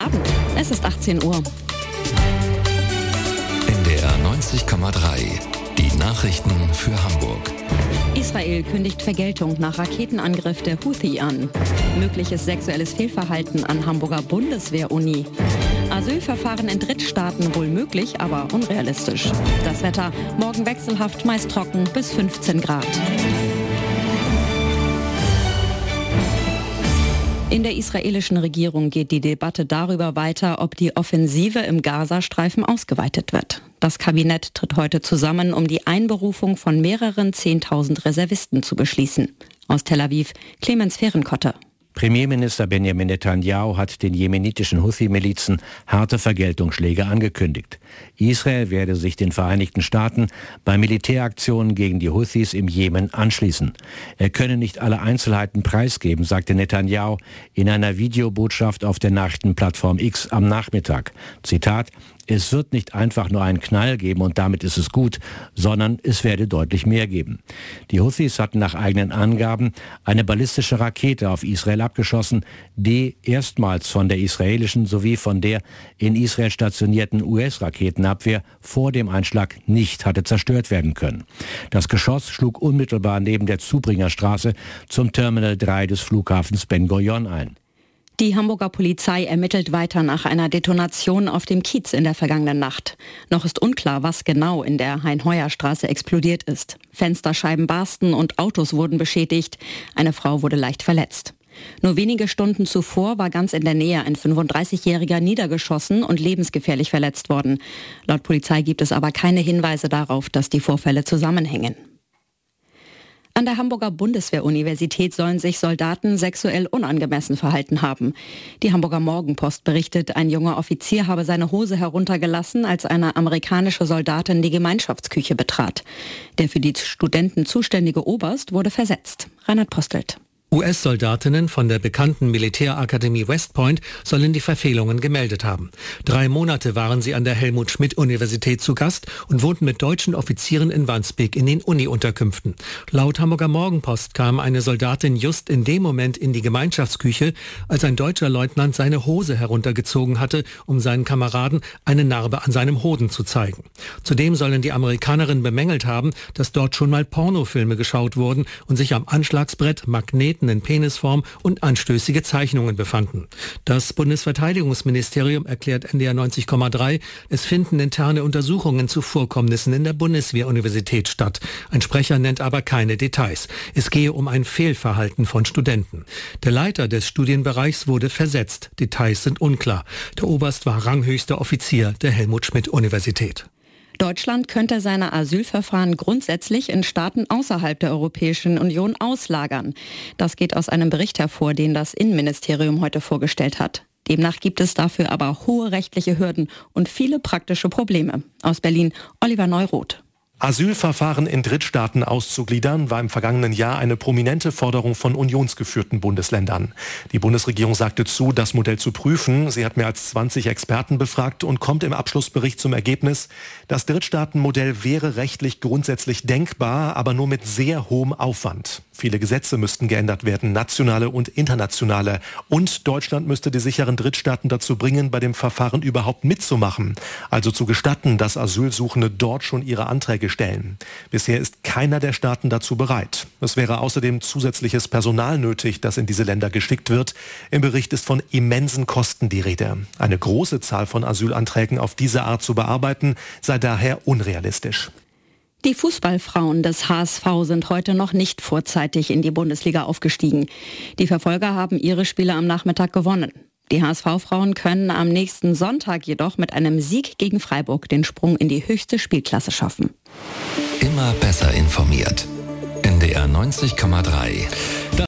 Abend. Es ist 18 Uhr. NDR 90,3. Die Nachrichten für Hamburg. Israel kündigt Vergeltung nach Raketenangriff der Houthi an. Mögliches sexuelles Fehlverhalten an Hamburger Bundeswehr-Uni. Asylverfahren in Drittstaaten wohl möglich, aber unrealistisch. Das Wetter morgen wechselhaft, meist trocken bis 15 Grad. In der israelischen Regierung geht die Debatte darüber weiter, ob die Offensive im Gazastreifen ausgeweitet wird. Das Kabinett tritt heute zusammen, um die Einberufung von mehreren 10.000 Reservisten zu beschließen. Aus Tel Aviv, Clemens Fehrenkotter. Premierminister Benjamin Netanyahu hat den jemenitischen Houthi-Milizen harte Vergeltungsschläge angekündigt. Israel werde sich den Vereinigten Staaten bei Militäraktionen gegen die Houthis im Jemen anschließen. Er könne nicht alle Einzelheiten preisgeben, sagte Netanyahu in einer Videobotschaft auf der Nachrichtenplattform X am Nachmittag. Zitat: Es wird nicht einfach nur einen Knall geben und damit ist es gut, sondern es werde deutlich mehr geben. Die Houthis hatten nach eigenen Angaben eine ballistische Rakete auf Israel abgeschossen, die erstmals von der israelischen sowie von der in Israel stationierten US-Raketenabwehr vor dem Einschlag nicht hatte zerstört werden können. Das Geschoss schlug unmittelbar neben der Zubringerstraße zum Terminal 3 des Flughafens Ben Gurion ein. Die Hamburger Polizei ermittelt weiter nach einer Detonation auf dem Kiez in der vergangenen Nacht. Noch ist unklar, was genau in der Hein-Heuer-Straße explodiert ist. Fensterscheiben barsten und Autos wurden beschädigt. Eine Frau wurde leicht verletzt. Nur wenige Stunden zuvor war ganz in der Nähe ein 35-Jähriger niedergeschossen und lebensgefährlich verletzt worden. Laut Polizei gibt es aber keine Hinweise darauf, dass die Vorfälle zusammenhängen. An der Hamburger Bundeswehr-Universität sollen sich Soldaten sexuell unangemessen verhalten haben. Die Hamburger Morgenpost berichtet, ein junger Offizier habe seine Hose heruntergelassen, als eine amerikanische Soldatin die Gemeinschaftsküche betrat. Der für die Studenten zuständige Oberst wurde versetzt. Reinhard Postelt. US-Soldatinnen von der bekannten Militärakademie West Point sollen die Verfehlungen gemeldet haben. 3 Monate waren sie an der Helmut-Schmidt-Universität zu Gast und wohnten mit deutschen Offizieren in Wandsbek in den Uni-Unterkünften. Laut Hamburger Morgenpost kam eine Soldatin just in dem Moment in die Gemeinschaftsküche, als ein deutscher Leutnant seine Hose heruntergezogen hatte, um seinen Kameraden eine Narbe an seinem Hoden zu zeigen. Zudem sollen die Amerikanerinnen bemängelt haben, dass dort schon mal Pornofilme geschaut wurden und sich am Anschlagsbrett Magneten in Penisform und anstößige Zeichnungen befanden. Das Bundesverteidigungsministerium erklärt NDR 90,3, es finden interne Untersuchungen zu Vorkommnissen in der Bundeswehr-Universität statt. Ein Sprecher nennt aber keine Details. Es gehe um ein Fehlverhalten von Studenten. Der Leiter des Studienbereichs wurde versetzt. Details sind unklar. Der Oberst war ranghöchster Offizier der Helmut-Schmidt-Universität. Deutschland könnte seine Asylverfahren grundsätzlich in Staaten außerhalb der Europäischen Union auslagern. Das geht aus einem Bericht hervor, den das Innenministerium heute vorgestellt hat. Demnach gibt es dafür aber hohe rechtliche Hürden und viele praktische Probleme. Aus Berlin, Oliver Neuroth. Asylverfahren in Drittstaaten auszugliedern, war im vergangenen Jahr eine prominente Forderung von unionsgeführten Bundesländern. Die Bundesregierung sagte zu, das Modell zu prüfen. Sie hat mehr als 20 Experten befragt und kommt im Abschlussbericht zum Ergebnis, das Drittstaatenmodell wäre rechtlich grundsätzlich denkbar, aber nur mit sehr hohem Aufwand. Viele Gesetze müssten geändert werden, nationale und internationale. Und Deutschland müsste die sicheren Drittstaaten dazu bringen, bei dem Verfahren überhaupt mitzumachen. Also zu gestatten, dass Asylsuchende dort schon ihre Anträge stellen. Bisher ist keiner der Staaten dazu bereit. Es wäre außerdem zusätzliches Personal nötig, das in diese Länder geschickt wird. Im Bericht ist von immensen Kosten die Rede. Eine große Zahl von Asylanträgen auf diese Art zu bearbeiten, sei daher unrealistisch. Die Fußballfrauen des HSV sind heute noch nicht vorzeitig in die Bundesliga aufgestiegen. Die Verfolger haben ihre Spiele am Nachmittag gewonnen. Die HSV-Frauen können am nächsten Sonntag jedoch mit einem Sieg gegen Freiburg den Sprung in die höchste Spielklasse schaffen. Immer besser informiert. NDR 90,3.